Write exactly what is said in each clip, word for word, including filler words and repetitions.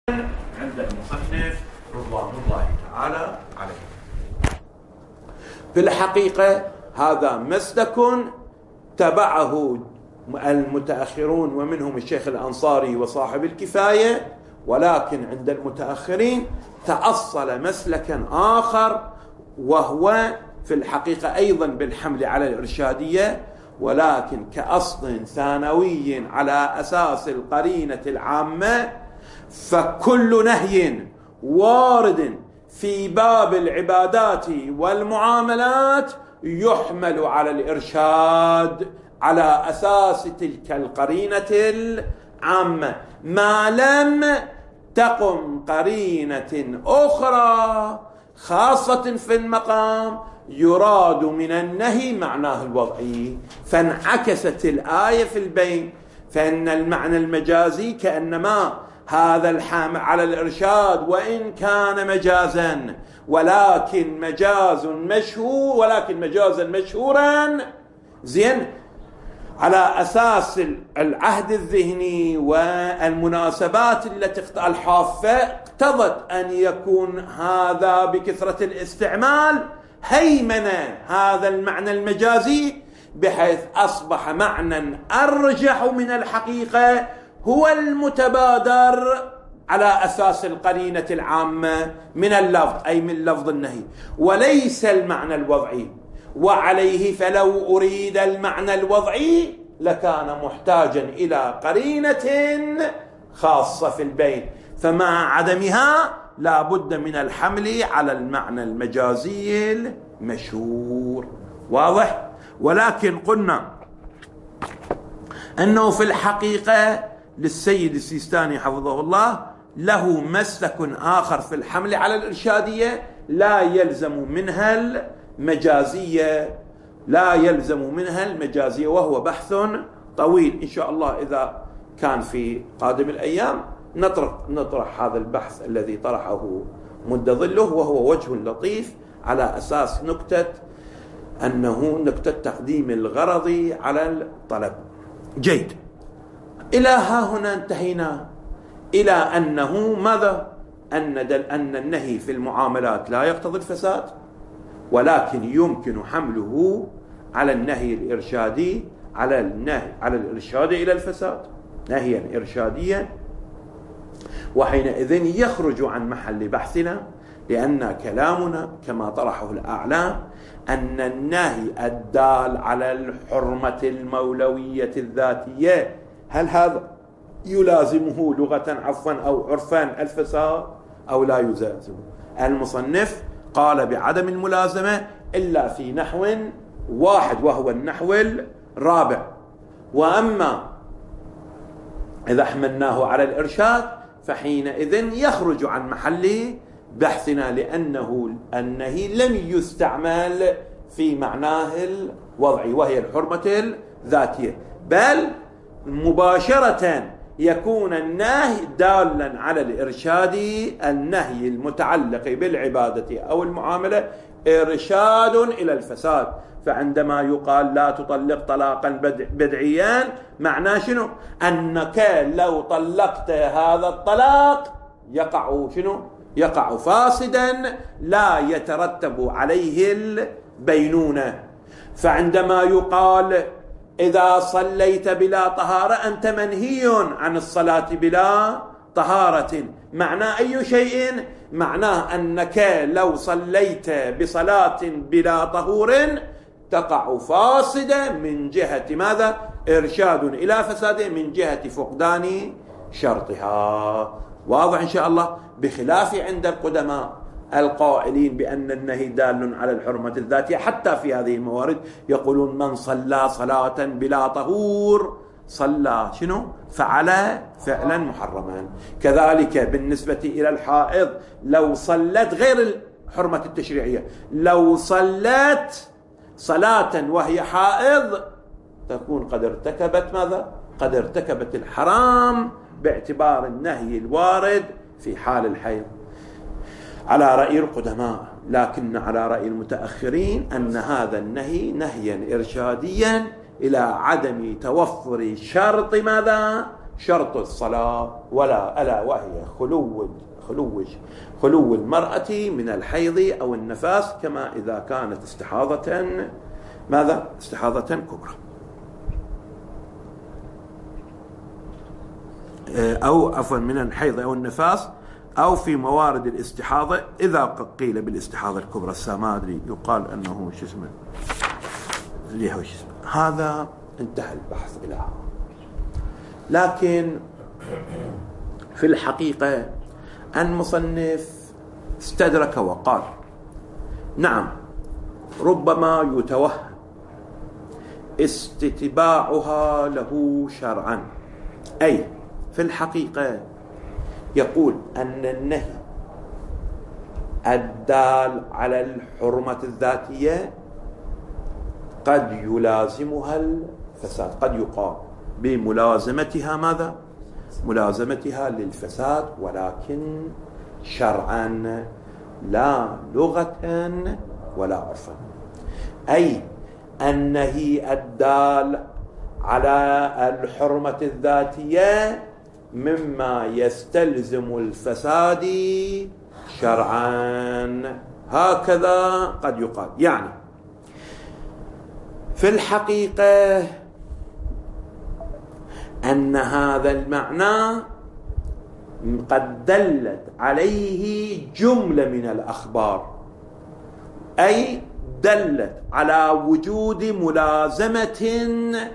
عند المصنف رضوان الله تعالى عليه. في الحقيقة هذا مسلك تبعه المتأخرون ومنهم الشيخ الأنصاري وصاحب الكفاية، ولكن عند المتأخرين تأصل مسلكا آخر وهو في الحقيقة أيضا بالحمل على الإرشادية، ولكن كأصل ثانوي على أساس القرينة العامة. فكل نهي وارد في باب العبادات والمعاملات يحمل على الإرشاد على أساس تلك القرينة العامة، ما لم تقم قرينة أخرى خاصة في المقام يراد من النهي معناه الوضعي. فانعكست الآية في البين، فإن المعنى المجازي كأنما هذا الحامل على الإرشاد وإن كان مجازا، ولكن مجاز مشهور ولكن مجازا مشهورا زين على أساس العهد الذهني والمناسبات التي الحافة اقتضت أن يكون هذا بكثرة الاستعمال هيمن هذا المعنى المجازي، بحيث أصبح معنى أرجح من الحقيقة هو المتبادر على أساس القرينة العامة من اللفظ، أي من لفظ النهي، وليس المعنى الوضعي. وعليه فلو أريد المعنى الوضعي لكان محتاجا إلى قرينة خاصة في البين، فمع عدمها لا بد من الحمل على المعنى المجازي المشهور. واضح؟ ولكن قلنا أنه في الحقيقة للسيد السيستاني حفظه الله له مسلك آخر في الحمل على الإرشادية لا يلزم منها المجازية لا يلزم منها المجازية وهو بحث طويل. إن شاء الله إذا كان في قادم الأيام نطرح, نطرح هذا البحث الذي طرحه مد ظله، وهو وجه لطيف على أساس نكتة أنه نكتة تقديم الغرض على الطلب. جيد، إلى ها هنا انتهينا إلى أنه ماذا؟ أن, أن النهي في المعاملات لا يقتضي الفساد، ولكن يمكن حمله على النهي الإرشادي على النهي على الإرشاد إلى الفساد نهيا إرشاديا، وحينئذ يخرج عن محل بحثنا، لأن كلامنا كما طرحه الأعلام أن النهي الدال على الحرمة المولوية الذاتية هل هذا يلازمه لغة عفوا أو عرفا الفساد أو لا يلازمه؟ المصنف قال بعدم الملازمة إلا في نحو واحد وهو النحو الرابع. وأما إذا حملناه على الإرشاد فحينئذ يخرج عن محل بحثنا، لأنه النهي لم يستعمل في معناه الوضعي وهي الحرمة الذاتية، بل مباشرة يكون النهي دالا على الإرشاد، النهي المتعلق بالعبادة أو المعاملة إرشاد إلى الفساد. فعندما يقال لا تطلق طلاقا بدعيا معناه شنو؟ أنك لو طلقت هذا الطلاق يقع شنو؟ يقع فاسدا لا يترتب عليه البينونة. فعندما يقال إذا صليت بلا طهارة أنت منهي عن الصلاة بلا طهارة، معناه أي شيء؟ معناه أنك لو صليت بصلاة بلا طهور تقع فاسدة من جهة ماذا؟ إرشاد إلى فساد من جهة فقدان شرطها. واضح إن شاء الله؟ بخلاف عند القدماء القائلين بأن النهي دال على الحرمة الذاتية، حتى في هذه الموارد يقولون من صلى صلاة بلا طهور صلى شنو؟ فعل فعلا محرما. كذلك بالنسبة إلى الحائض لو صلت غير الحرمة التشريعية، لو صلت صلاة وهي حائض تكون قد ارتكبت ماذا؟ قد ارتكبت الحرام باعتبار النهي الوارد في حال الحيض على رأي القدماء. لكن على رأي المتأخرين أن هذا النهي نهيا إرشاديا إلى عدم توفر شرط ماذا؟ شرط الصلاة، ولا ألا وهي خلو خلو خلو المرأة من الحيض أو النفاس، كما إذا كانت استحاضة ماذا؟ استحاضة كبرى، أو عفوا من الحيض أو النفاس، أو في موارد الاستحاضة. إذا قيل بالاستحاضة الكبرى السامادري يقال أنه شو اسمه اللي هو شو اسمه. هذا انتهى البحث إلى هذا. لكن في الحقيقة المصنف استدرك وقال نعم ربما يتوهم استتباعها له شرعا، أي في الحقيقة يقول أن النهي الدال على الحرمة الذاتية قد يلازمها الفساد، قد يقال بملازمتها ماذا؟ ملازمتها للفساد، ولكن شرعا لا لغة ولا عرفا. أي النهي الدال على الحرمة الذاتية مما يستلزم الفساد شرعا، هكذا قد يقال. يعني في الحقيقة أن هذا المعنى قد دلت عليه جملة من الأخبار، أي دلت على وجود ملازمة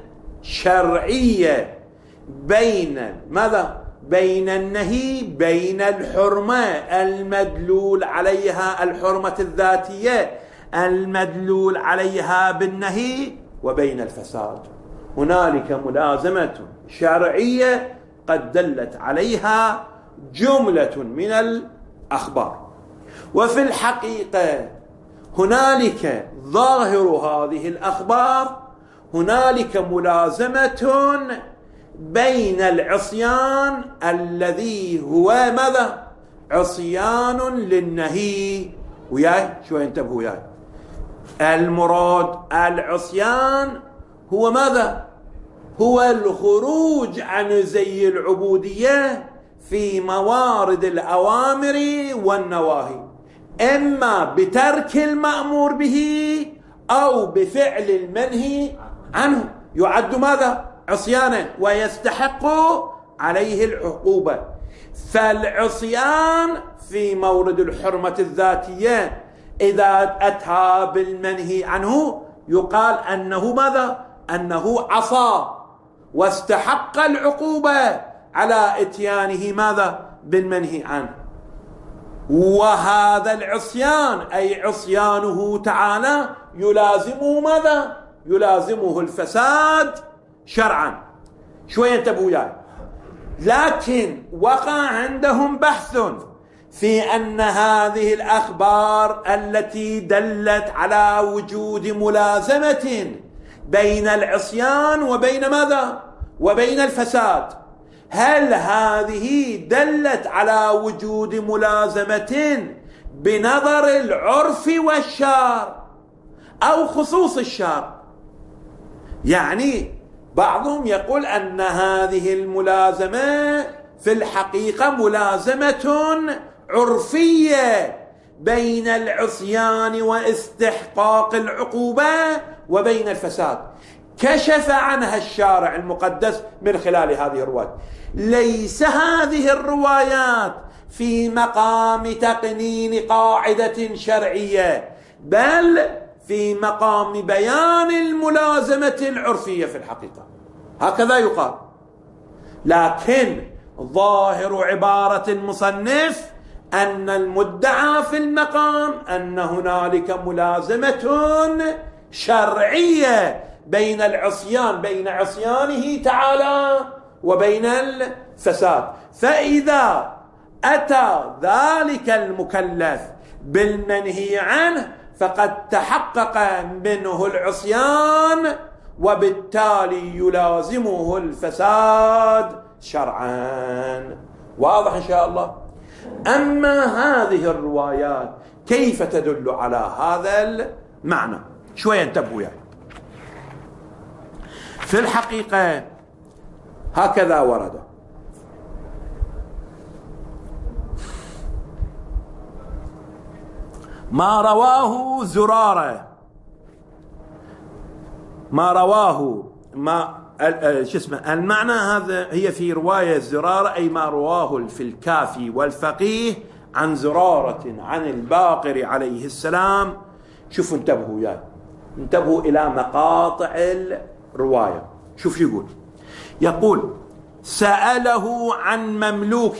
شرعية بين ماذا؟ بين النهي، بين الحرمة المدلول عليها الحرمة الذاتية المدلول عليها بالنهي، وبين الفساد. هنالك ملازمة شرعية قد دلت عليها جملة من الأخبار. وفي الحقيقة هنالك ظاهر هذه الأخبار، هنالك ملازمة بين العصيان الذي هو ماذا؟ عصيان للنهي. وياي شوي انتبهوا وياي، المراد العصيان هو ماذا؟ هو الخروج عن زي العبودية في موارد الأوامر والنواهي، إما بترك المأمور به أو بفعل المنهي عنه، يعد ماذا؟ عصيانا ويستحق عليه العقوبة. فالعصيان في مورد الحرمة الذاتية إذا أتى بالمنهي عنه يقال أنه ماذا؟ أنه عصى واستحق العقوبة على إتيانه ماذا؟ بالمنهي عنه. وهذا العصيان أي عصيانه تعالى يلازمه ماذا؟ يلازمه الفساد شرعا. شوية انتبهوا وياي. لكن وقع عندهم بحث في أن هذه الأخبار التي دلت على وجود ملازمة بين العصيان وبين ماذا؟ وبين الفساد، هل هذه دلت على وجود ملازمة بنظر العرف والشرع أو خصوص الشرع؟ يعني بعضهم يقول أن هذه الملازمة في الحقيقة ملازمة عرفية بين العصيان واستحقاق العقوبة وبين الفساد، كشف عنها الشارع المقدس من خلال هذه الروايات. ليس هذه الروايات في مقام تقنين قاعدة شرعية، بل في مقام بيان الملازمة العرفية في الحقيقة، هكذا يقال. لكن ظاهر عبارة المصنف أن المدعى في المقام أن هنالك ملازمة شرعية بين العصيان، بين عصيانه تعالى وبين الفساد. فإذا أتى ذلك المكلف بالمنهي عنه فقد تحقق منه العصيان، وبالتالي يلازمه الفساد شرعا. واضح إن شاء الله؟ أما هذه الروايات كيف تدل على هذا المعنى؟ شوية انتبهوا يعني. في الحقيقة هكذا ورد ما رواه زرارة، ما رواه ما شو اسمه المعنى هذا هي في رواية زرارة، أي ما رواه في الكافي والفقيه عن زرارة عن الباقر عليه السلام. شوفوا انتبهوا يا انتبهوا إلى مقاطع الرواية. شوف يقول يقول سأله عن مملوك،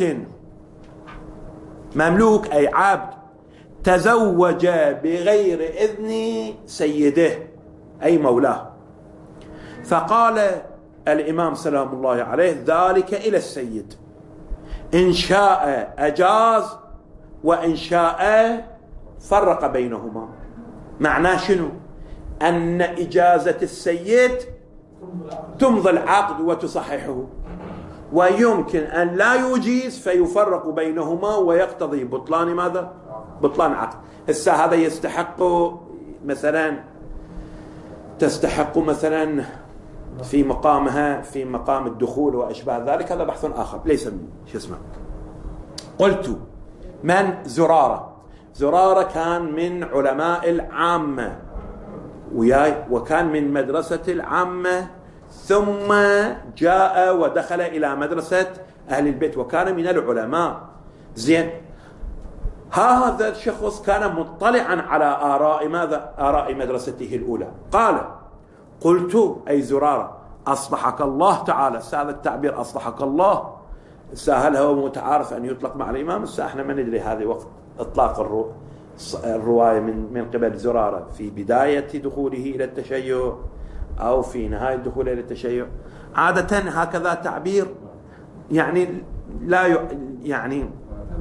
مملوك أي عبد تزوج بغير إذن سيده أي مولاه، فقال الإمام سلام الله عليه ذلك إلى السيد، إن شاء أجاز وإن شاء فرق بينهما. معناه شنو؟ أن إجازة السيد تمضي العقد وتصححه، ويمكن أن لا يجيز فيفرق بينهما ويقتضي بطلان ماذا؟ بطلان عقد. هسه هذا يستحق مثلا تستحق مثلا في مقامها في مقام الدخول وأشباه ذلك، هذا بحث آخر ليس من شو اسمه. قلت من زرارة، زرارة كان من علماء العامة وياي، وكان من مدرسة العامة، ثم جاء ودخل إلى مدرسة أهل البيت وكان من العلماء. زين، هذا الشخص كان مطلعا على آراء ماذا؟ آراء مدرسته الأولى. قال قلت أي زرارة أصلحك الله تعالى، هذا التعبير أصلحك الله هل هو متعارف أن يطلق مع الإمام؟ احنا ما ندري هذه وقت إطلاق الرو... الرواية من من قبل زرارة في بداية دخوله إلى التشيع أو في نهاية دخوله إلى التشيع. عادة هكذا تعبير يعني لا ي... يعني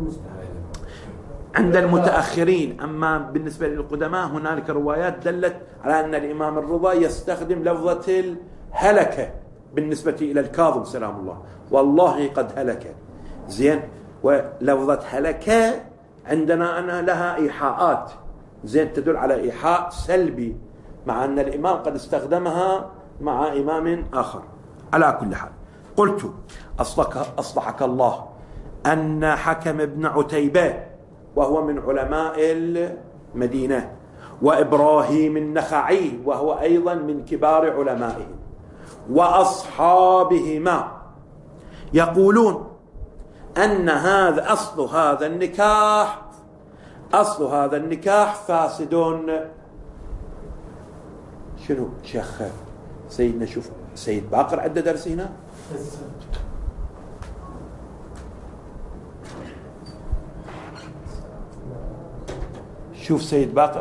عند المتأخرين. أما بالنسبة للقدماء هنالك روايات دلت على أن الإمام الرضا يستخدم لفظة الهلكة بالنسبة إلى الكاظم سلام الله، والله قد هلك. زين، ولفظة هلكة عندنا أنا لها إيحاءات زين تدل على إيحاء سلبي، مع أن الإمام قد استخدمها مع إمام آخر. على كل حال قلت أصلحك, أصلحك الله أن حكم بن عتيبة وهو من علماء المدينة، وإبراهيم النخعي وهو أيضا من كبار علمائهم، وأصحابهما يقولون أن هذا أصل هذا النكاح أصل هذا النكاح فاسد. شنو شيخ سيدنا؟ شوف سيد باقر عنده درس هنا. شوف سيد باقر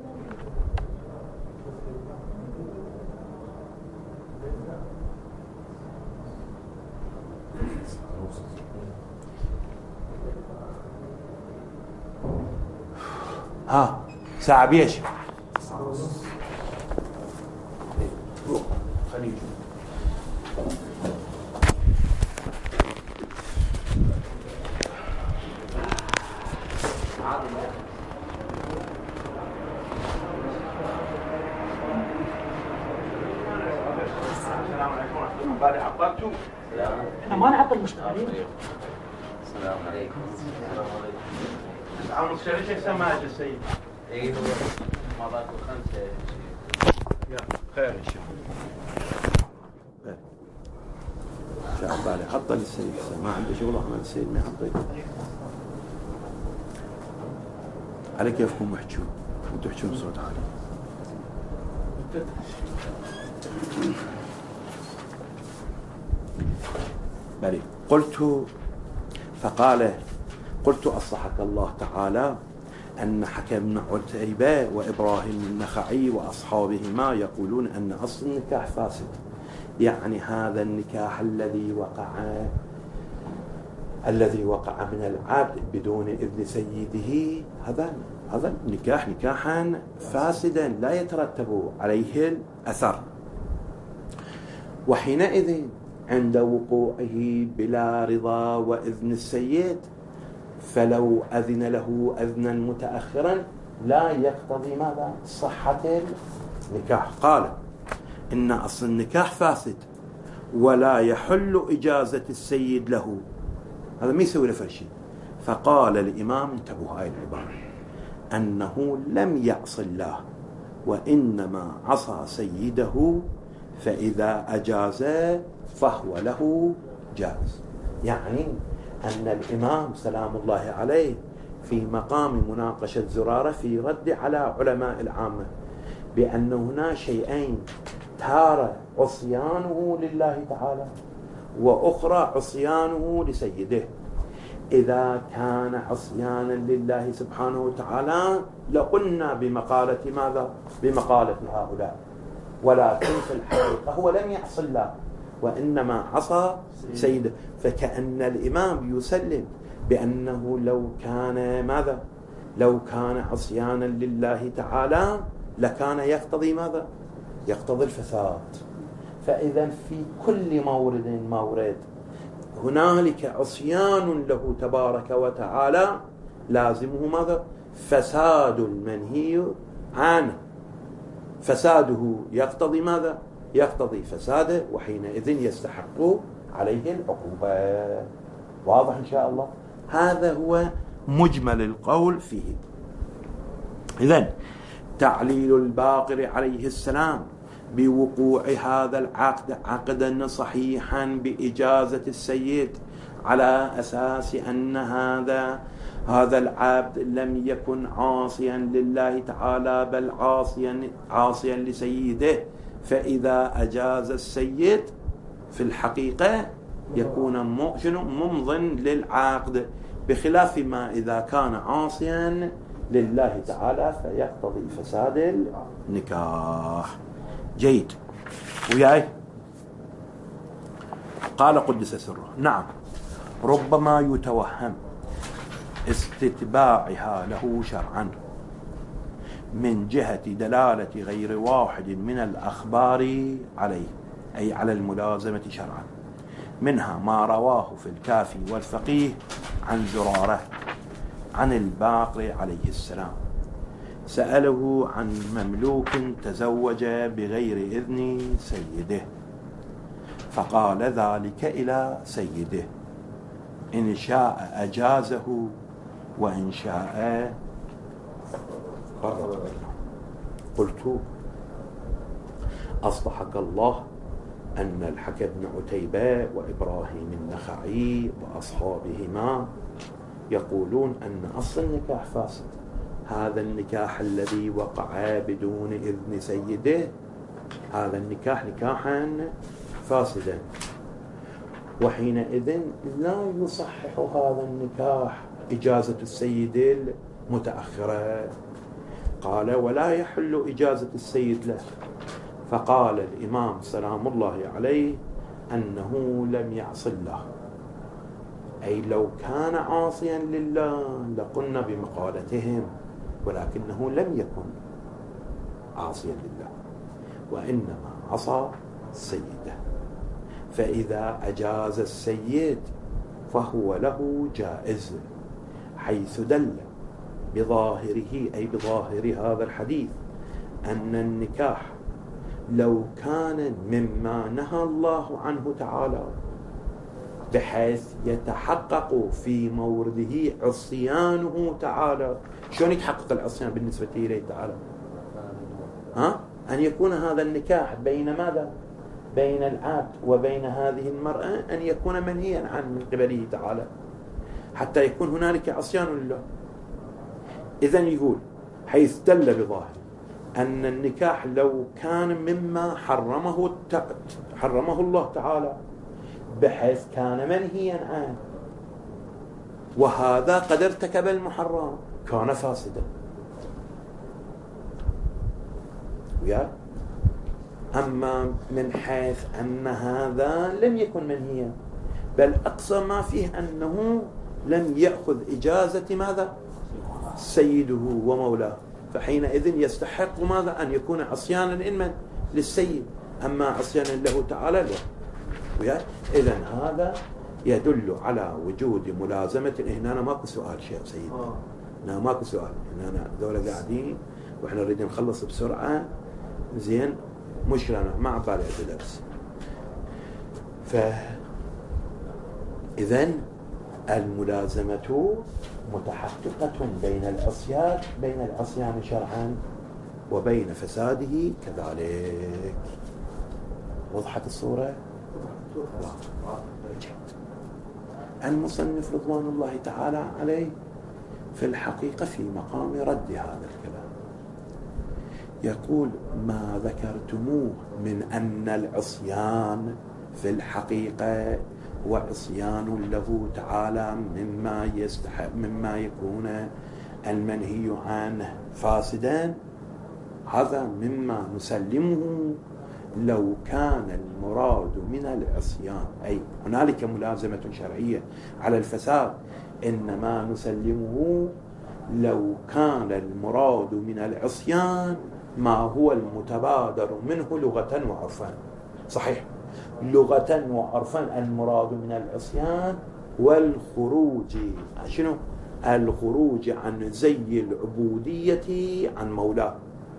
ها ساعة بيش خليل. السلام عليكم ورحمة الله وبركاته. عطلتوا؟ احنا ما نعطل المشتغلين. السلام عليكم. عم شريتك سماج السيد. ايوه ما باكو خمسة. يا خير ان شاء الله. ان شاء الله بالي عطل السيد، ما عنده شغل احمد السيد ما يعطيك. على كيفكم احجوا وانتم تحجون بصوت عالي. بلي قلت فقال قلت أصلحك الله تعالى أن حكم بن عتيبة وإبراهيم النخعي وأصحابهما يقولون أن أصل النكاح فاسد، يعني هذا النكاح الذي وقع الذي وقع من العبد بدون إذن سيده، هذا هذا النكاح نكاحا فاسدا لا يترتب عليه الأثر. وحينئذ عند وقوعه بلا رضا وإذن السيد، فلو أذن له أذنا متأخرا لا يقتضي ماذا؟ صحة النكاح. قال إن أصل النكاح فاسد ولا يحل إجازة السيد له، هذا ما يسوي له فرشي. فقال الإمام انتبهوا هاي العبارة، أنه لم يعص الله وإنما عصى سيده، فإذا أجاز فهو له جائز. يعني أن الإمام سلام الله عليه في مقام مناقشة زرارة في رد على علماء العامة بأن هنا شيئين: تارة عصيانه لله تعالى، وأخرى عصيانه لسيده. إذا كان عصيانا لله سبحانه وتعالى لقلنا بمقالة ماذا؟ بمقالة هؤلاء، ولكن في الحقيقة هو لم يعص الله وإنما عصى سيده. فكأن الإمام يسلم بأنه لو كان ماذا؟ لو كان عصيانا لله تعالى لكان يقتضي ماذا؟ يقتضي الفساد. فإذا في كل مورد مورد هنالك عصيان له تبارك وتعالى لازمه ماذا؟ فساد المنهي عنه. فساده يقتضي ماذا؟ يقتضي فساده، وحينئذ يستحق عليه العقوبة. واضح إن شاء الله؟ هذا هو مجمل القول فيه. إذن تعليل الباقر عليه السلام بوقوع هذا العقد عقدا صحيحا بإجازة السيد على أساس أن هذا هذا العبد لم يكن عاصيا لله تعالى بل عاصيا عاصيا لسيده، فإذا أجاز السيد في الحقيقة يكون ممضٍ للعقد، بخلاف ما إذا كان عاصيا لله تعالى فيقتضي فساد النكاح. جيد وياي؟ قال قدس سره: نعم، ربما يتوهم استتباعها له شرعا من جهة دلالة غير واحد من الأخبار عليه، أي على الملازمة شرعا، منها ما رواه في الكافي والفقيه عن زرارة عن الباقر عليه السلام سأله عن مملوك تزوج بغير إذن سيده، فقال ذلك إلى سيده، إن شاء أجازه وإن شاء قرر. قلت: أصلحك الله أن الحكم بن عتيبة وإبراهيم النخعي وأصحابهما يقولون أن أصل النكاح فاسد، هذا النكاح الذي وقع بدون إذن سيده هذا النكاح نكاحا فاسدا، وحينئذ لا يصحح هذا النكاح إجازة السيد المتأخرة. قال: ولا يحل إجازة السيد له. فقال الإمام سلام الله عليه أنه لم يعص الله، أي لو كان عاصيا لله لقلنا بمقالتهم، ولكنه لم يكن عاصيا لله وإنما عصى سيده، فإذا أجاز السيد فهو له جائز، حيث دل بظاهره أي بظاهر هذا الحديث أن النكاح لو كان مما نهى الله عنه تعالى بحيث يتحقق في مورده عصيانه تعالى. شلون يتحقق العصيان بالنسبة إليه تعالى؟ ها؟ أن يكون هذا النكاح بين ماذا؟ بين العبد وبين هذه المرأة أن يكون منهيا عنه من قبله تعالى حتى يكون هنالك عصيان لله. إذن يقول حيث دل بظاهر أن النكاح لو كان مما حرمه حرمه الله تعالى بحيث كان منهيا عنه وهذا قد ارتكب المحرم كان فاسدا. ويا أما من حيث أن هذا لم يكن منهيا بل أقصى ما فيه أنه لم يأخذ إجازة ماذا؟ سيده ومولاه، فحينئذ يستحق ماذا؟ أن يكون عصيانا إنما للسيد، أما عصيانا له تعالى لا. إذن هذا يدل على وجود ملازمة. هنا أنا ماكو سؤال شيء سيد، هنا ماكو سؤال، هنا دولة قاعدين وإحنا نريد نخلص بسرعة زين، مشكلة أنا ما عبالي أدرس. فإذن الملازمة متحققة بين العصيان بين العصيان شرعا وبين فساده كذلك. وضحت الصورة؟ المصنف رضوان الله تعالى عليه في الحقيقة في مقام رد هذا الكلام، يقول ما ذكرتموه من أن العصيان في الحقيقة وعصيان له تعالى مما يستحق مما يكون المنهي عنه فاسدا، هذا مما نسلمه لو كان المراد من العصيان، أي هنالك ملازمة شرعية على الفساد، إنما نسلمه لو كان المراد من العصيان ما هو المتبادر منه لغة وعرفا. صحيح، لغة وعرفا المراد من العصيان والخروج شنو؟ الخروج عن زي العبودية عن مولاه،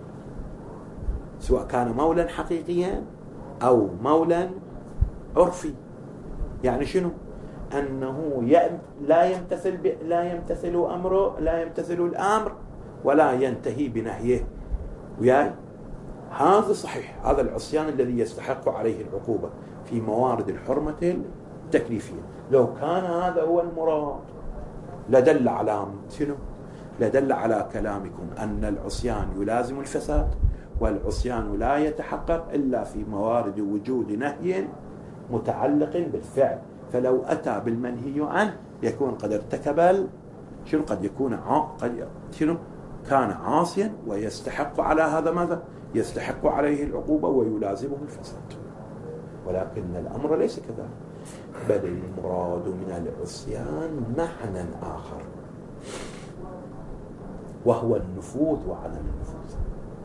سواء كان مولا حقيقيا أو مولا عرفي. يعني شنو؟ أنه لا يمتثل لا يمتثل أمره لا يمتثل الأمر ولا ينتهي بنهيه. وياي هذا صحيح، هذا العصيان الذي يستحق عليه العقوبة في موارد الحرمة التكليفية. لو كان هذا هو المراد لدل على شنو؟ لدل على كلامكم أن العصيان يلازم الفساد، والعصيان لا يتحقق إلا في موارد وجود نهي متعلق بالفعل. فلو أتى بالمنهي عنه يكون قد ارتكب شنو؟ قد يكون قد شنو؟ كان عاصيا ويستحق على هذا ماذا؟ يستحق عليه العقوبة ويلازمه الفساد. ولكن الأمر ليس كذلك، بل المراد من العصيان معنى آخر، وهو النفوذ وعدم النفوذ.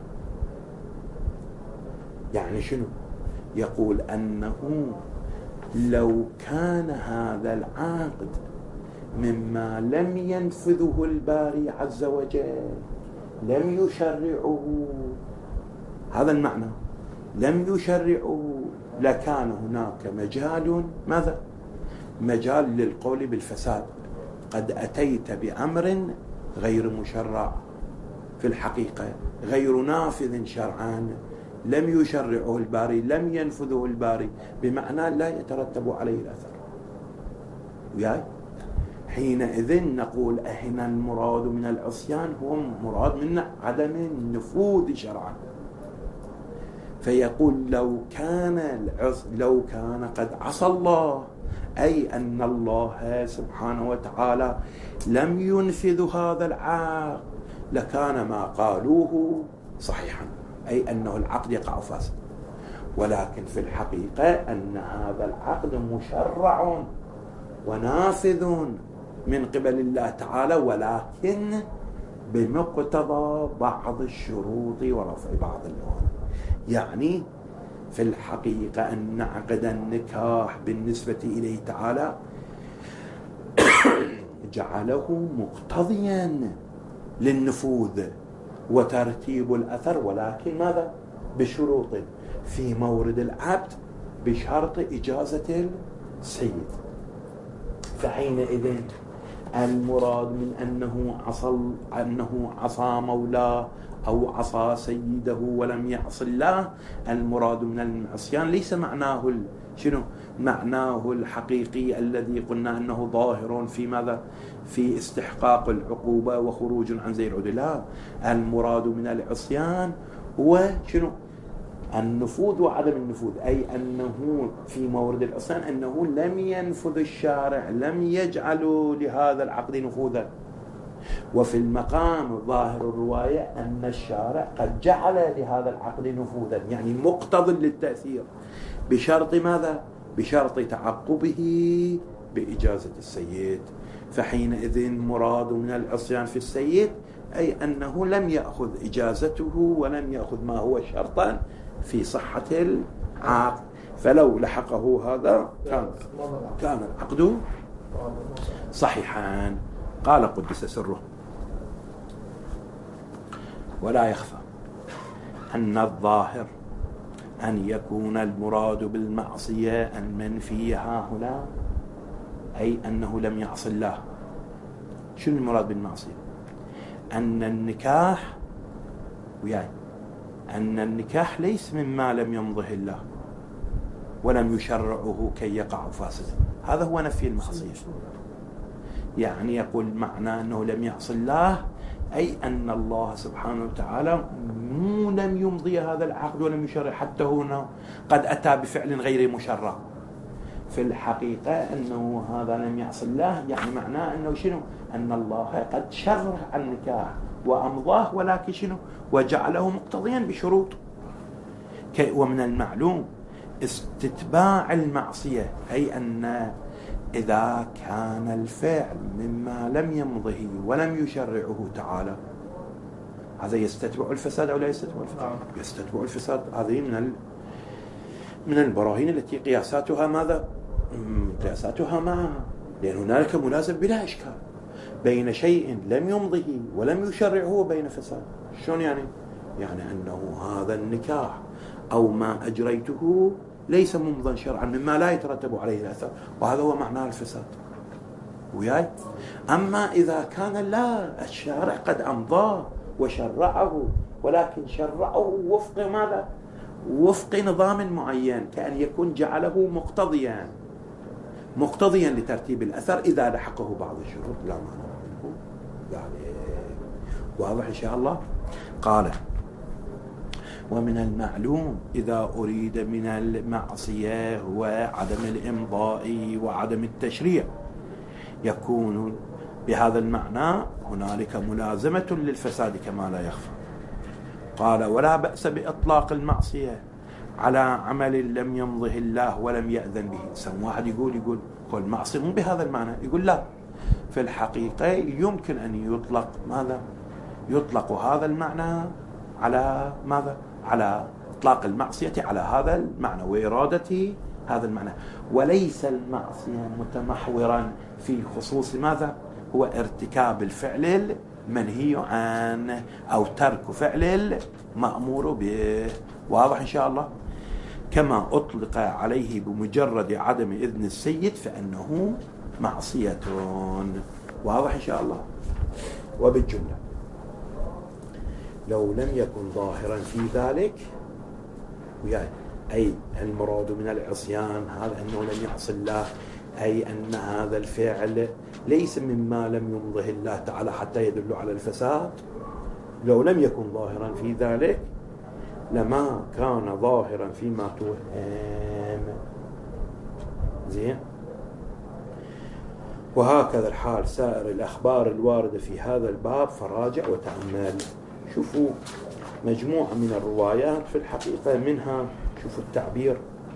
يعني شنو؟ يقول أنه لو كان هذا العقد مما لم ينفذه الباري عز وجل، لم يشرعه، هذا المعنى، لم يشرعه، لكان هناك مجال ماذا؟ مجال للقول بالفساد. قد أتيت بأمر غير مشرع في الحقيقة، غير نافذ شرعا، لم يشرعه الباري، لم ينفذه الباري، بمعنى لا يترتب عليه الأثر. وياي حينئذ نقول هنا المراد من العصيان هو مراد من عدم النفوذ شرعا. فيقول لو كان العص لو كان قد عصى الله، أي أن الله سبحانه وتعالى لم ينفذ هذا العقد، لكان ما قالوه صحيحا، أي أنه العقد يقع فاسد. ولكن في الحقيقة أن هذا العقد مشرع ونافذ من قبل الله تعالى، ولكن بمقتضى بعض الشروط ورفع بعض الموانع. يعني في الحقيقة أن عقد النكاح بالنسبة إليه تعالى جعله مقتضيا للنفوذ وترتيب الأثر، ولكن ماذا؟ بشروط، في مورد العبد بشرط إجازة السيد. فحينئذ المراد من أنه عصى أنه عصى مولاه أو عصى سيده ولم يعص الله، المراد من العصيان ليس معناه شنو؟ معناه الحقيقي الذي قلنا أنه ظاهر في ماذا؟ في استحقاق العقوبة وخروج عن زي العدل. لا، المراد من العصيان هو شنو؟ النفوذ وعدم النفوذ، أي أنه في مورد العصيان أنه لم ينفذ الشارع، لم يجعل لهذا العقد نفوذا. وفي المقام ظاهر الرواية أن الشارع قد جعل لهذا العقد نفوذا، يعني مقتض للتأثير، بشرط ماذا؟ بشرط تعقبه بإجازة السيد. فحينئذ مراد من العصيان في السيد أي أنه لم يأخذ إجازته ولم يأخذ ما هو شرطا في صحة العقد، فلو لحقه هذا كان كان العقد صحيحا. قال قدس سره: ولا يخفى أن الظاهر أن يكون المراد بالمعصية المنفية ها هنا أي أنه لم يعص الله. شنو المراد بالمعصية؟ أن النكاح وياي أن النكاح ليس مما لم يمضه الله ولم يشرعه كي يقع فاسدا. هذا هو نفي المعصية. يعني يقول معنى أنه لم يعص الله أي أن الله سبحانه وتعالى مو لم يمضي هذا العقد ولم يشرع، حتى هنا قد أتى بفعل غير مشرع. في الحقيقة أنه هذا لم يعص الله يعني معناه أنه شنو؟ أن الله قد شرع النكاح وأمضاه، ولكن شنو؟ وجعله مقتضيا بشروط. ومن المعلوم استتباع المعصية، أي أن إذا كان الفعل مما لم يمضه ولم يشرعه تعالى، هذا يستتبع الفساد أو لا يستتبع الفساد؟ يستتبع الفساد. هذه من ال... من البراهين التي قياساتها ماذا؟ قياساتها معها، لأن هنالك ملازم بلا إشكال بين شيء لم يمضه ولم يشرعه وبين فساد. شلون يعني؟ يعني أنه هذا النكاح أو ما أجريته ليس ممضا شرعا مما لا يترتب عليه الأثر، وهذا هو معنى الفساد. وياي؟ أما إذا كان لا، الشارع قد أمضاه وشرعه، ولكن شرعه وفق ماذا؟ وفق نظام معين، كأن يكون جعله مقتضيا مقتضيا لترتيب الأثر إذا لحقه بعض الشروط لا مانع منه. يعني واضح إن شاء الله. قال: ومن المعلوم إذا أريد من المعصية هو عدم الإمضاء وعدم التشريع، يكون بهذا المعنى هنالك ملازمة للفساد كما لا يخفى. قال: ولا بأس بإطلاق المعصية على عمل لم يمضه الله ولم يأذن به. سم واحد يقول يقول قل معصية مو بهذا المعنى، يقول لا، في الحقيقة يمكن أن يطلق ماذا؟ يطلق هذا المعنى على ماذا؟ على إطلاق المعصية على هذا المعنى وإرادة هذا المعنى، وليس المعصية متمحورا في خصوص ماذا؟ هو ارتكاب الفعل المنهي عنه أو ترك فعل المأمور به. واضح إن شاء الله. كما أطلق عليه بمجرد عدم إذن السيد فإنه معصية. واضح إن شاء الله. وبالجملة لو لم يكن ظاهرا في ذلك، أي المراد من العصيان هذا أنه لم يعص الله، أي أن هذا الفعل ليس مما لم يمضه الله تعالى حتى يدل على الفساد. لو لم يكن ظاهرا في ذلك لما كان ظاهرا فيما توهم. زين. وهكذا الحال سائر الأخبار الواردة في هذا الباب، فراجع وتأمل. شوفوا مجموعة من الروايات في الحقيقة، منها شوفوا التعبير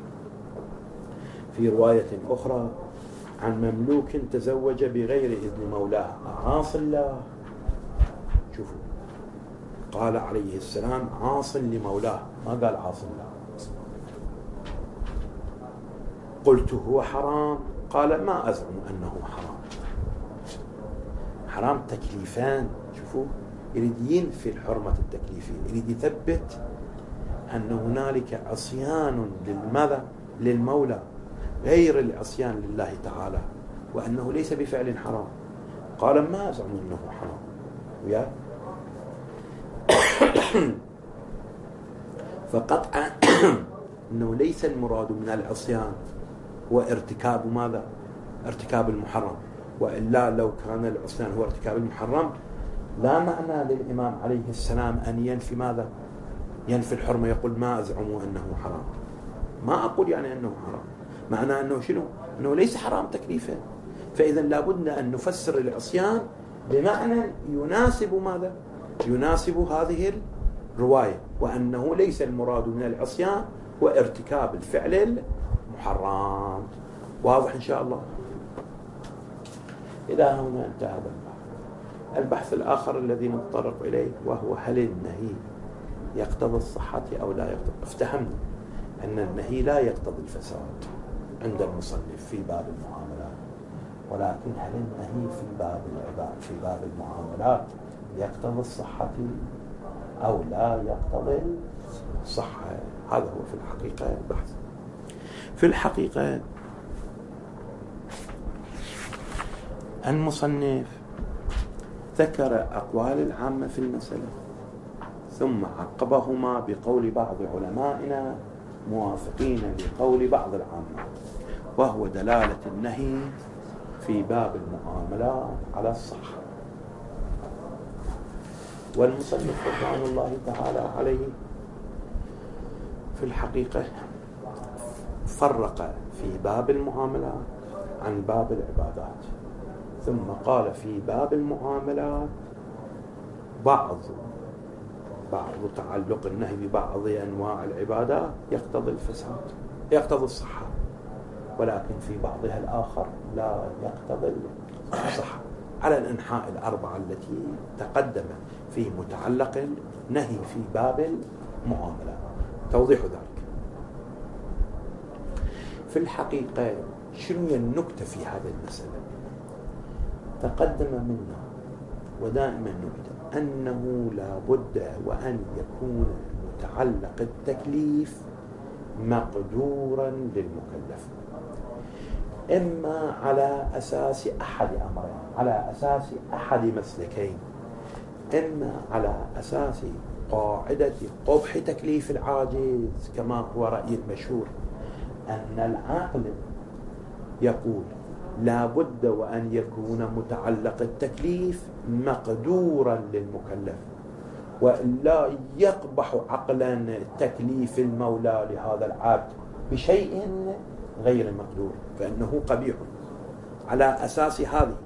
في رواية أخرى عن مملوك تزوج بغير إذن مولاه عاص الله. شوفوا قال عليه السلام عاص لمولاه، ما قال عاص الله. قلت هو حرام؟ قال ما أزعم أنه حرام. حرام تكليفان. شوفوا يريد ينفي الحرمة التكليفية، يريد يثبت أن هنالك عصيان للماذا؟ للمولى غير العصيان لله تعالى، وأنه ليس بفعل حرام. قال ما أزعم أنه حرام. ويا فقطعا أنه ليس المراد من العصيان هو ارتكاب ماذا؟ ارتكاب المحرم، وإلا لو كان العصيان هو ارتكاب المحرم لا معنى للإمام عليه السلام أن ينفي ماذا؟ ينفي الحرمة، يقول ما أزعم أنه حرام. ما أقول يعني أنه حرام، معنى أنه شنو؟ أنه ليس حرام تكليفا. فإذا لابد أن نفسر العصيان بمعنى يناسب ماذا؟ يناسب هذه الرواية، وأنه ليس المراد من العصيان هو ارتكاب الفعل المحرم. واضح إن شاء الله. إلى هنا انتهى هذا البحث. البحث الآخر الذي نتطرق إليه وهو هل النهي يقتضي الصحة أو لا يقتضي. افتهمنا أن النهي لا يقتضي الفساد عند المصنف في باب المعاملات، ولكن هل النهي في باب العباد في باب المعاملات يقتضي الصحة أو لا يقتضي الصحة؟ هذا هو في الحقيقة البحث. في الحقيقة المصنف ذكر أقوال العامة في المسألة ثم عقبهما بقول بعض علمائنا موافقين لقول بعض العامة، وهو دلالة النهي في باب المعاملات على الصحة. والمصنف رضوان الله تعالى عليه في الحقيقة فرق في باب المعاملات عن باب العبادات، ثم قال في باب المعاملات بعض بعض تعلق النهي ببعض أنواع العبادات يقتضي الفساد يقتضي الصحة، ولكن في بعضها الآخر لا يقتضي الصحة، على الأنحاء الأربعة التي تقدم في متعلق النهي في باب المعاملات. توضيح ذلك في الحقيقة شنو هي النكتة في هذه المسألة؟ تقدم منا ودائما نكتة أنه لا بد وأن يكون متعلق التكليف مقدورا للمكلف، إما على أساس أحد أمرين، على أساس أحد مسلكين، إما على أساس قاعدة قبح تكليف العاجز كما هو رأي المشهور أن العقل يقول لا بد وأن يكون متعلق التكليف مقدورا للمكلف، وإلا يقبح عقلا تكليف المولى لهذا العبد بشيء غير مقدور فإنه قبيح على أساس هذه.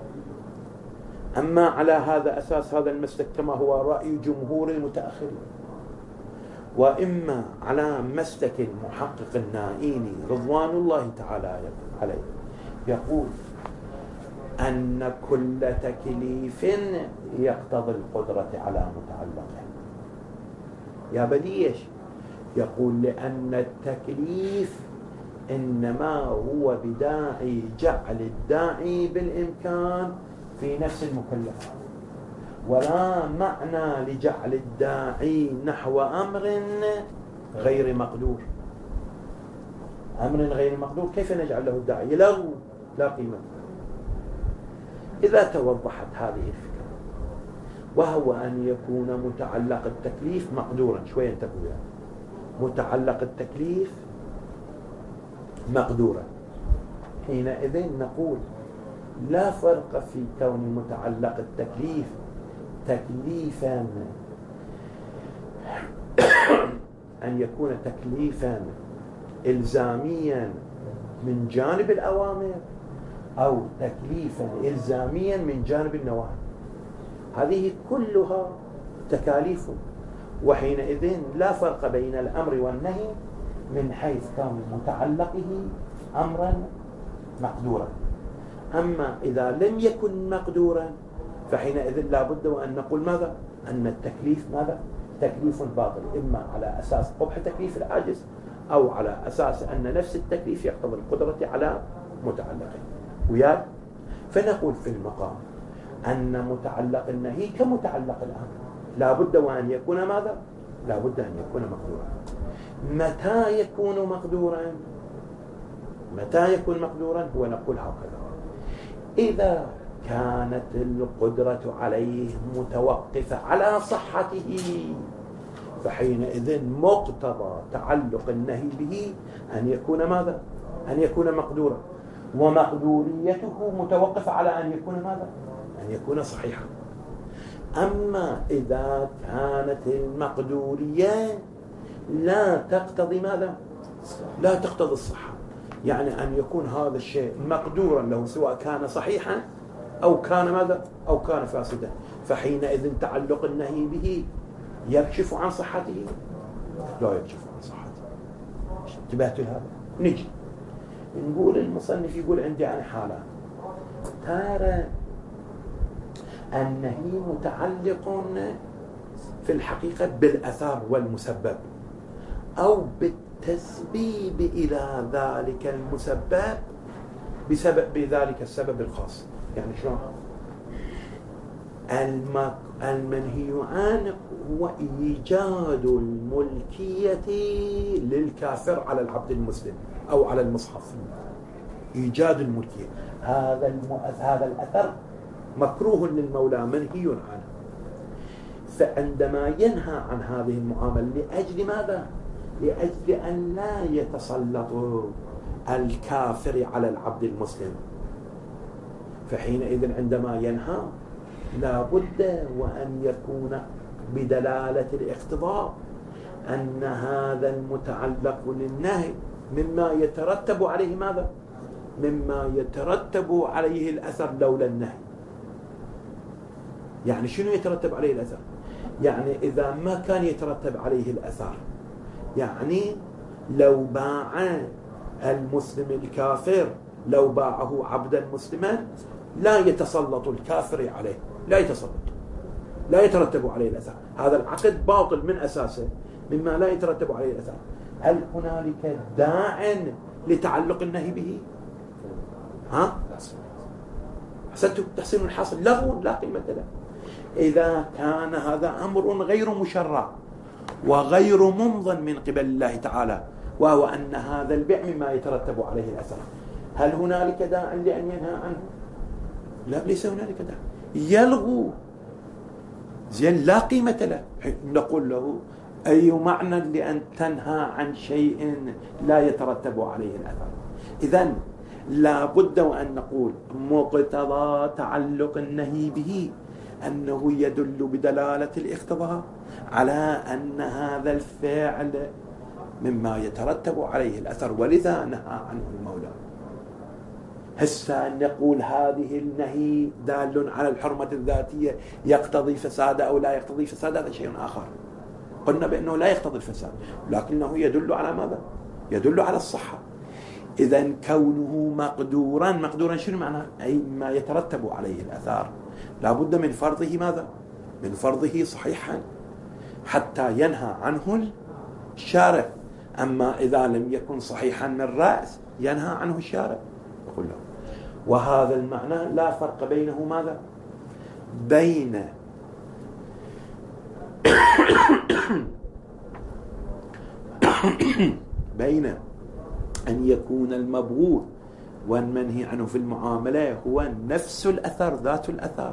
أما على هذا أساس هذا المسلك كما هو رأي جمهور المتأخرين، وإما على مسلك المحقق النائيني رضوان الله تعالى عليه يقول أن كل تكليف يقتضي القدرة على متعلقه. يا بديش يقول لأن التكليف إنما هو بداعي جعل الداعي بالإمكان في نفس المكلف، ولا معنى لجعل الداعي نحو أمر غير مقدور. أمر غير مقدور كيف نجعل له الداعي؟ له لا قيمة. إذا توضحت هذه الفكرة وهو أن يكون متعلق التكليف مقدورا، شوية انتبهوا يعني. متعلق التكليف مقدورا، حينئذ نقول لا فرق في كون متعلق التكليف تكليفا أن يكون تكليفا إلزاميا من جانب الأوامر أو تكليفا إلزاميا من جانب النواهي. هذه كلها تكاليف، وحينئذ لا فرق بين الأمر والنهي من حيث كان متعلقه أمرا مقدورا. أما إذا لم يكن مقدورا فحينئذ لا بد وأن نقول ماذا؟ أن التكليف ماذا؟ تكليف باطل، إما على أساس قبح تكليف العاجز أو على أساس أن نفس التكليف يقتضي القدرة على متعلقه. وياك فنقول في المقام أن متعلق النهي كمتعلق الأمر لا بد وأن يكون ماذا؟ لا بد أن يكون مقدورا. متى يكون مقدورا؟ متى يكون مقدورا؟ هو نقول هكذا: إذا كانت القدرة عليه متوقفة على صحته فحينئذ مقتضى تعلق النهي به أن يكون ماذا؟ أن يكون مقدورا، ومقدوريته متوقفة على أن يكون ماذا؟ أن يكون صحيحا. أما إذا كانت المقدورية لا تقتضي ماذا؟ لا تقتضي الصحة، يعني أن يكون هذا الشيء مقدورا له سواء كان صحيحا أو كان ماذا؟ أو كان فاسدا، فحينئذ تعلق النهي به يكشف عن صحته؟ لا يكشف عن صحته. انتبهتوا لهذا؟ نجي نقول المصنف يقول عندي عن حالات: ترى النهي متعلق في الحقيقة بالأثار والمسبب أو بالتسبيب إلى ذلك المسبب بسبب بذلك السبب الخاص. يعني شلون؟ المنهي عنه هو إيجاد الملكية للكافر على العبد المسلم أو على المصحف. إيجاد الملكية. هذا المؤث... هذا الأثر مكروه للمولى منهي عنه. فعندما ينهى عن هذه المعاملة لأجل ماذا؟ لأجل أن لا يتسلط الكافر على العبد المسلم. فحينئذ عندما ينهى لا بد وأن يكون بدلالة الاقتضاء أن هذا المتعلق للنهي مما يترتب عليه ماذا؟ مما يترتب عليه الأثر لولا النهي. يعني شنو يترتب عليه الأثر؟ يعني إذا ما كان يترتب عليه الأثر، يعني لو باع المسلم الكافر، لو باعه عبدا مسلما لا يتسلط الكافر عليه، لا يتسلط، لا يترتب عليه الأثر. هذا العقد باطل من أساسه مما لا يترتب عليه الأثر. هل هنالك داع لتعلق النهي به؟ ها؟ حسنتم تحسين الحاصل لغو لا قيمة له. إذا كان هذا أمر غير مشرع وغير ممضن من قبل الله تعالى، وهو أن هذا البيع مما يترتب عليه الأثر، هل هنالك داع لأن ينهى عنه؟ لا، ليس هنالك داع. يلغو زين لا قيمة له. نقول له أي معنى لأن تنهى عن شيء لا يترتب عليه الأثر؟ إذن لا بد وأن نقول مقتضى تعلق النهي به أنه يدل بدلالة الاقتضاء على أن هذا الفعل مما يترتب عليه الأثر، ولذا نهى عنه المولى. هسه نقول هذه النهي دال على الحرمة الذاتية يقتضي فساد أو لا يقتضي فساد، هذا شيء آخر. قلنا بأنه لا يقتضي الفساد، لكنه يدل على ماذا؟ يدل على الصحة. إذن كونه مقدورا، مقدورا شنو معناه؟ أي ما يترتب عليه الأثار لا بد من فرضه ماذا؟ من فرضه صحيحا حتى ينهى عنه الشارع. أما إذا لم يكن صحيحا من رأس ينهى عنه الشارع. يقول له وهذا المعنى لا فرق بينه ماذا؟ بين بين أن يكون المبغوض والمنهي عنه في المعاملة هو نفس الأثر، ذات الأثر،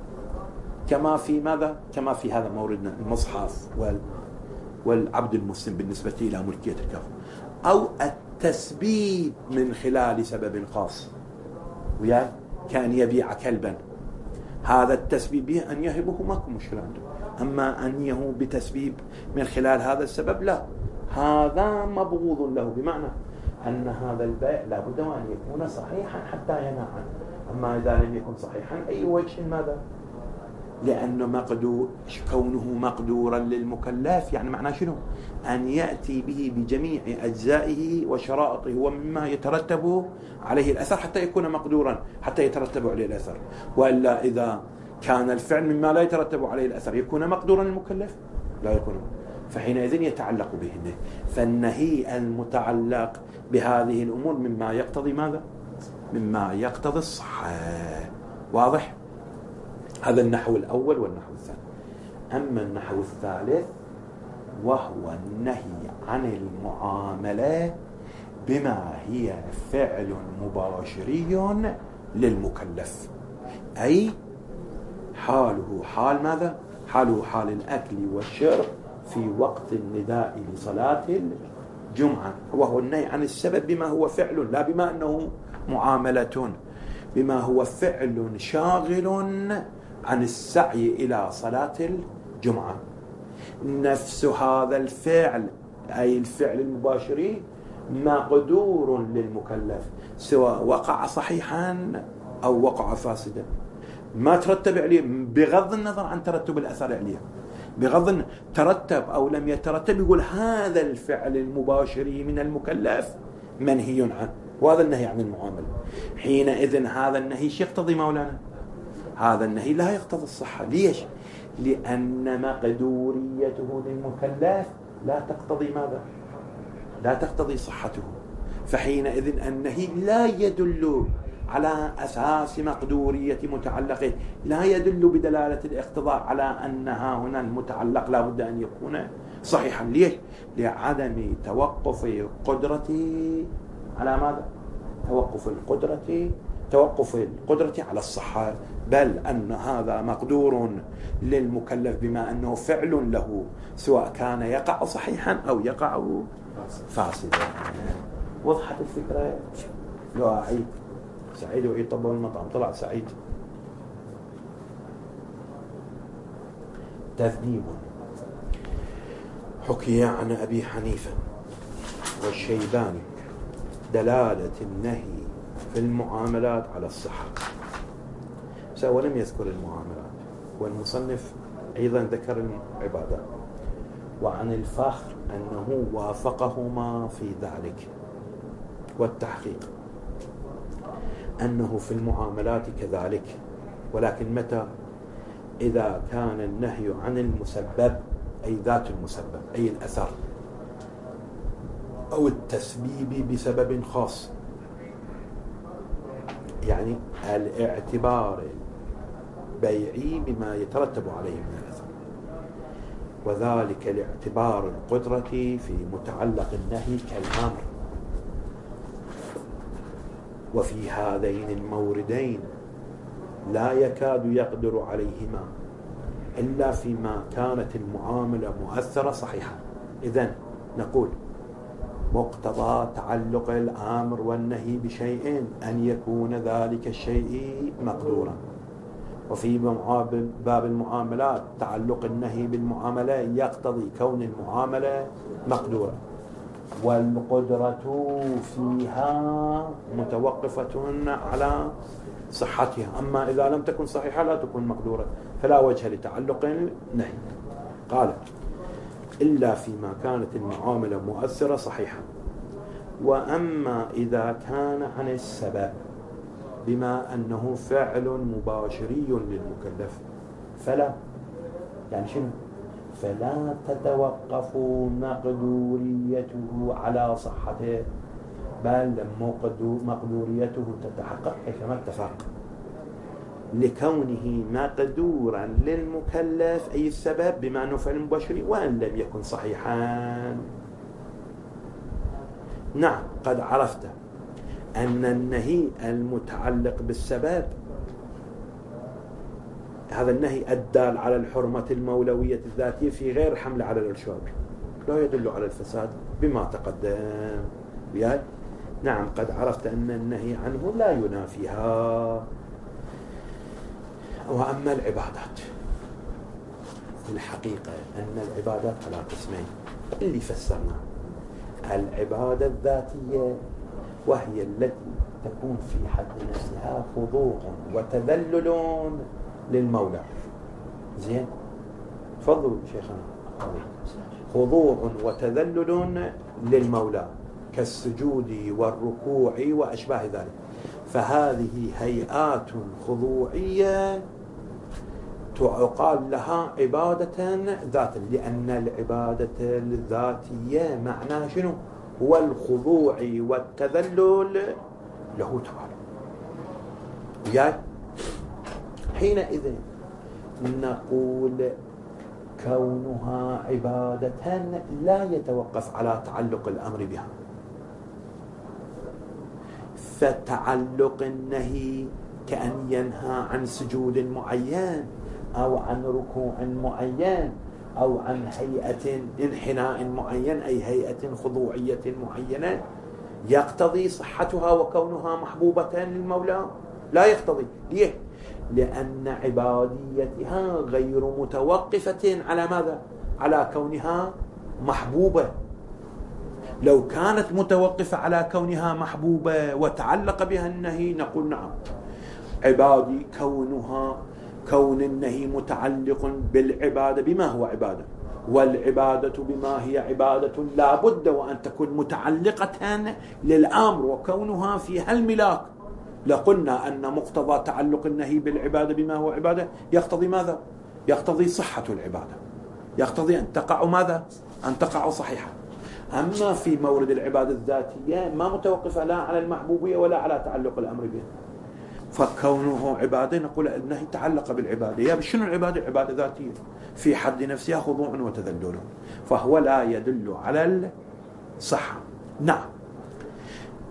كما في ماذا؟ كما في هذا موردنا المصحف والعبد المسلم بالنسبة إلى ملكية الكافر، أو التسبيب من خلال سبب خاص، ويا كان يبيع كلبا، هذا التسبيب به أن يهبه ماكو مشكلة عنده. أما أن يهو بتسبيب من خلال هذا السبب لا، هذا مبغوض له، بمعنى أن هذا البيع لا بد أن يكون صحيحا حتى ينهى عنه. أما إذا لم يكن صحيحا أي وجه ماذا؟ لأنه مقدور، كونه مقدورا للمكلف يعني معناه شنو؟ أن يأتي به بجميع أجزائه وشرائطه ومما يترتب عليه الأثر حتى يكون مقدورا، حتى يترتب عليه الأثر. وإلا إذا كان الفعل مما لا يترتب عليه الأثر يكون مقدورا للمكلف؟ لا يكون. فحينئذ يتعلق به النهي. فالنهي المتعلق بهذه الأمور مما يقتضي ماذا؟ مما يقتضي الصحة. واضح؟ هذا النحو الأول والنحو الثاني. أما النحو الثالث وهو النهي عن المعاملة بما هي فعل مباشري للمكلف، أي حاله حال ماذا؟ حاله حال الأكل والشرب في وقت النداء لصلاة الجمعة، وهو النهي عن السبب بما هو فعل، لا بما أنه معاملة، بما هو فعل شاغل عن السعي إلى صلاة الجمعة. نفس هذا الفعل أي الفعل المباشري مقدور للمكلف، سواء وقع صحيحا أو وقع فاسدا، ما ترتب عليه بغض النظر عن ترتب الأثر عليه، بغض النظر ترتب أو لم يترتب، يقول هذا الفعل المباشري من المكلف منهي عنه، وهذا النهي عن المعاملة. حينئذ هذا النهي شو يقتضي مولانا؟ هذا النهي لا يقتضي الصحة. ليش؟ لأن مقدوريته للمكلف لا تقتضي ماذا؟ لا تقتضي صحته. فحينئذ النهي لا يدل على أساس مقدورية متعلقه، لا يدل بدلالة الاقتضاء على أنها هنا المتعلق لا بد أن يكون صحيحا. ليش؟ لعدم توقف قدرته على ماذا؟ توقف القدرة توقف القدرة على الصحة، بل أن هذا مقدور للمكلف بما أنه فعل له، سواء كان يقع صحيحا أو يقع فاسدا. وضحت الفكرة؟ لو أعيد سعيد وعيد طبوا المطعم طلع سعيد. تذنيب. حكي عن أبي حنيفة والشيباني دلالة النهي في المعاملات على الصحة، ولم يذكر المعاملات، والمصنف أيضا ذكر العبادات، وعن الفخر أنه وافقهما في ذلك، والتحقيق أنه في المعاملات كذلك، ولكن متى؟ إذا كان النهي عن المسبب أي ذات المسبب أي الأثر، أو التسبيب بسبب خاص، يعني الاعتبار البيعي بما يترتب عليه من الأثر، وذلك لاعتبار القدرة في متعلق النهي كالأمر. وفي هذين الموردين لا يكاد يقدر عليهما إلا فيما كانت المعاملة مؤثرة صحيحة. إذن نقول مقتضى تعلق الأمر والنهي بشيء أن يكون ذلك الشيء مقدورا. وفي باب المعاملات تعلق النهي بالمعاملة يقتضي كون المعاملة مقدورة، والقدرة فيها متوقفة على صحتها، أما إذا لم تكن صحيحة لا تكون مقدورة، فلا وجه لتعلق النهي. قال إلا فيما كانت المعاملة مؤثرة صحيحة. وأما إذا كان عن السبب بما أنه فعل مباشري للمكلف فلا، يعني شنو؟ فلا تتوقف مقدوريته على صحته، بل مقدوريته تتحقق كما اتفق، لكونه مقدورا للمكلف أي السبب بما أنه فعل مباشري وأن لم يكن صحيحا. نعم، قد عرفت أن النهي المتعلق بالسبب، هذا النهي الدال على الحرمة المولوية الذاتية في غير حمل على الإرشاد، لا يدل على الفساد بما تقدم. بيان؟ نعم، قد عرفت أن النهي عنه لا ينافيها. وأما العبادات، في الحقيقة أن العبادات على قسمين اللي فسرنا: العبادة الذاتية وهي التي تكون في حد نفسها خضوع وتذلل للمولى. زين، تفضلوا شيخنا. خضوع وتذلل للمولى كالسجود والركوع وأشباه ذلك، فهذه هيئات خضوعية تعقال لها عبادة ذات، لأن العبادة الذاتية معناها شنو؟ هو الخضوع والتذلل له تعالى. يعني حينئذ نقول كونها عبادة لا يتوقف على تعلق الأمر بها، فتعلق النهي كأن ينهى عن سجود معين أو عن ركوع معين أو عن هيئة انحناء معين، أي هيئة خضوعية معينة، يقتضي صحتها وكونها محبوبة للمولى؟ لا يقتضي. ليه؟ لأن عباديتها غير متوقفة على ماذا؟ على كونها محبوبة. لو كانت متوقفة على كونها محبوبة وتعلق بها النهي نقول نعم، عبادي كونها كون النهي متعلق بالعبادة بما هو عبادة، والعبادة بما هي عبادة لا بد وأن تكون متعلقة للأمر وكونها فيها الملاك، لقلنا أن مقتضى تعلق النهي بالعبادة بما هو عبادة يقتضي ماذا؟ يقتضي صحة العبادة، يقتضي أن تقع ماذا؟ أن تقع صحيحة. أما في مورد العبادة الذاتية ما متوقفة لا على المحبوبية ولا على تعلق الأمر به، فكونه عبادة نقول النهي تعلق بالعبادة. يا شنو العبادة؟ عبادة ذاتية في حد نفسها خضوع وتذلل، فهو لا يدل على الصحة. نعم،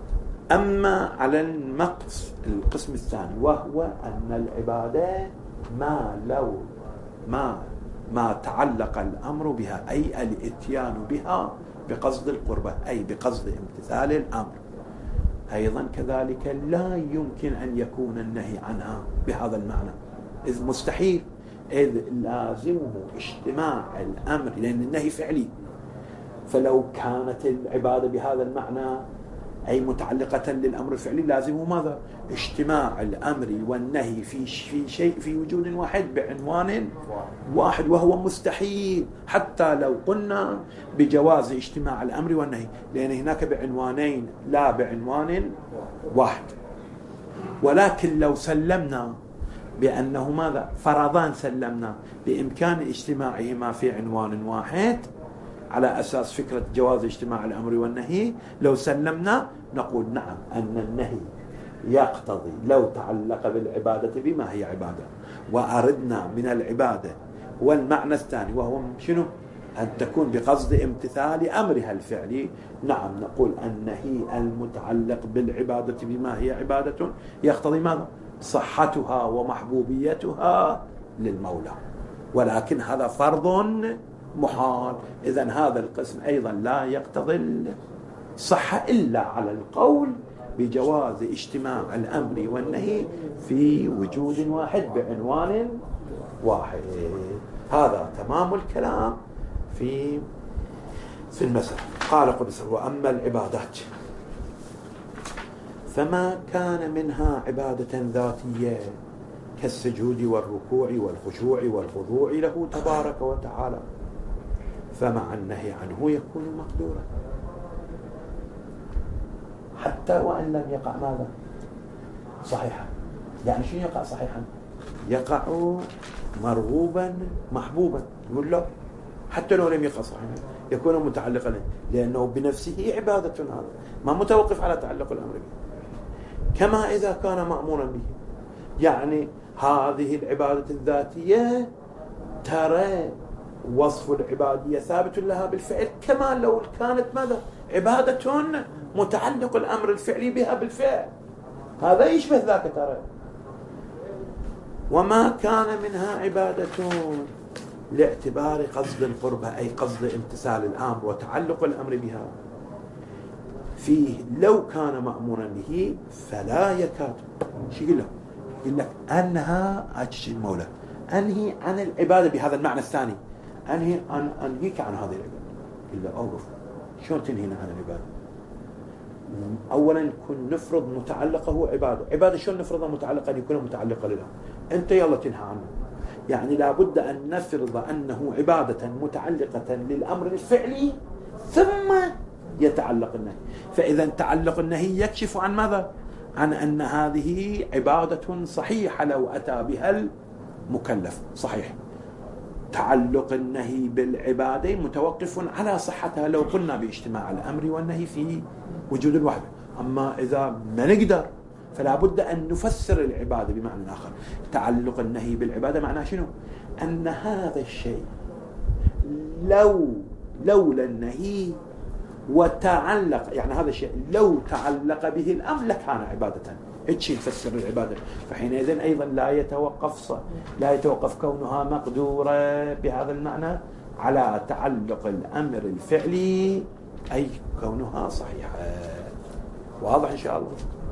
أما على النقص القسم الثاني، وهو أن العبادة ما لو ما ما تعلق الأمر بها، أي الإتيان بها بقصد القربة، أي بقصد امتثال الأمر، أيضا كذلك لا يمكن أن يكون النهي عنها بهذا المعنى، إذ مستحيل، إذ لازمه اجتماع الأمر، لأن النهي فعلي. فلو كانت العبادة بهذا المعنى أي متعلقة للأمر الفعلي، لازمه ماذا؟ اجتماع الأمر والنهي في في شيء في وجود واحد بعنوان واحد، وهو مستحيل حتى لو قلنا بجواز اجتماع الأمر والنهي، لأن هناك بعنوانين لا بعنوان واحد. ولكن لو سلمنا بأنه ماذا؟ فرضان سلمنا بإمكان اجتماعهما في عنوان واحد على أساس فكرة جواز اجتماع الأمر والنهي، لو سلمنا نقول نعم أن النهي يقتضي لو تعلق بالعبادة بما هي عبادة، وأردنا من العبادة والمعنى الثاني وهو شنو؟ أن تكون بقصد امتثال أمرها الفعلي، نعم نقول النهي المتعلق بالعبادة بما هي عبادة يقتضي ماذا؟ صحتها ومحبوبيتها للمولى، ولكن هذا فرض محال. إذن هذا القسم أيضا لا يقتضي الصحة إلا على القول بجواز اجتماع الأمر والنهي في وجود واحد بعنوان واحد. هذا تمام الكلام في في المسألة. قال قدس: وأما العبادات فما كان منها عبادة ذاتية كالسجود والركوع والخشوع والخضوع له تبارك وتعالى، فمع النهي عنه يكون مقدورا، حتى وإن لم يقع ماذا؟ صحيحا. يعني شو يقع صحيحا؟ يقع مرغوبا محبوبا، يقول له حتى لو لم يقع صحيحا يكون متعلقا، لأنه بنفسه عبادة، هذا ما متوقف على تعلق الأمر به، كما إذا كان مأمورا به. يعني هذه العبادة الذاتية ترى وصف العبادية ثابت لها بالفعل، كما لو كانت ماذا؟ عبادة متعلق الأمر الفعلي بها بالفعل، هذا يشبه ذاك ترى. وما كان منها عبادة لاعتبار قصد القربة، أي قصد امتثال الأمر وتعلق الأمر بها فيه، لو كان مأمورا به فلا يكاد. شو يقول له؟ يقول لك أنها أجل المولى، أنهي عن العبادة بهذا المعنى الثاني، أنهي أن أنهيك عن هذه العبادة. يقول له أوقف، شلون تنهينا عن العبادة؟ أولا كن نفرض متعلقه عبادة، عبادة شلون نفرضها متعلقة؟ أن يكون متعلقة لله، أنت يلا تنهى عنه. يعني لابد أن نفرض أنه عبادة متعلقة للأمر الفعلي ثم يتعلق النهي. فإذا تعلق النهي يكشف عن ماذا؟ عن أن هذه عبادة صحيحة لو أتى بها المكلف، صحيح. تعلق النهي بالعبادة متوقف على صحتها لو قلنا باجتماع الأمر والنهي في وجود الوحدة. أما إذا ما نقدر فلا بد أن نفسر العبادة بمعنى آخر. تعلق النهي بالعبادة معناه شنو؟ أن هذا الشيء لو لولا النهي وتعلق، يعني هذا الشيء لو تعلق به الأمر لكان عبادة، هيك نفسر العبادة. فحينئذ أيضا لا يتوقف لا يتوقف كونها مقدورة بهذا المعنى على تعلق الأمر الفعلي، أي كونها صحيحة. واضح إن شاء الله؟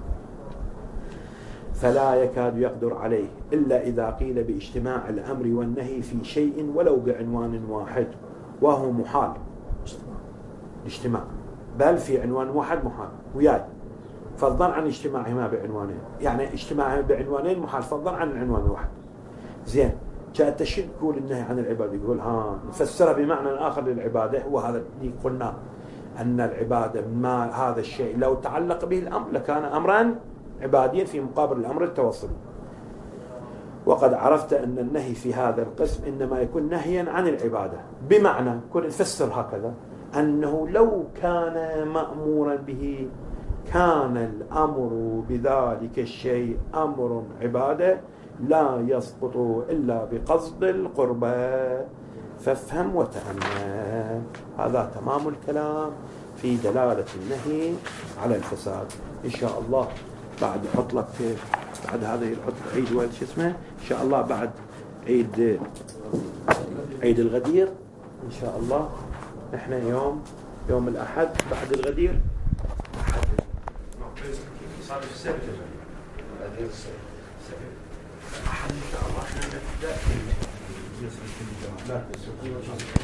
فلا يكاد يقدر عليه إلا إذا قيل باجتماع الأمر والنهي في شيء ولو بعنوان واحد، وهو محال الاجتماع، بل في عنوان واحد محال وياي، فضلا عن اجتماعهما بعنوانين. يعني اجتماعهما بعنوانين محال فضلا عن العنوان الواحد. زين، جاء تشد تقول النهي عن العبادة، يقول ها نفسرها بمعنى آخر للعبادة، وهذا اللي قلنا أن العبادة ما هذا الشيء لو تعلق به الأمر لكان أمرا عباديا في مقابل الأمر التوصلي. وقد عرفت أن النهي في هذا القسم إنما يكون نهيا عن العبادة، بمعنى كن نفسر هكذا أنه لو كان مأمورا به كان الأمر بذلك الشيء أمر عبادة لا يسقط إلا بقصد القربة. فافهم وتأمل، هذا تمام الكلام في دلالة النهي على الفساد. إن شاء الله بعد نحط لك بعد هذا نحط عيد ولد شو اسمه إن شاء الله بعد عيد عيد الغدير إن شاء الله. إحنا يوم يوم الأحد بعد الغدير أحد صار السبت الغدير السبت أحد إن شاء الله إحنا نبدأ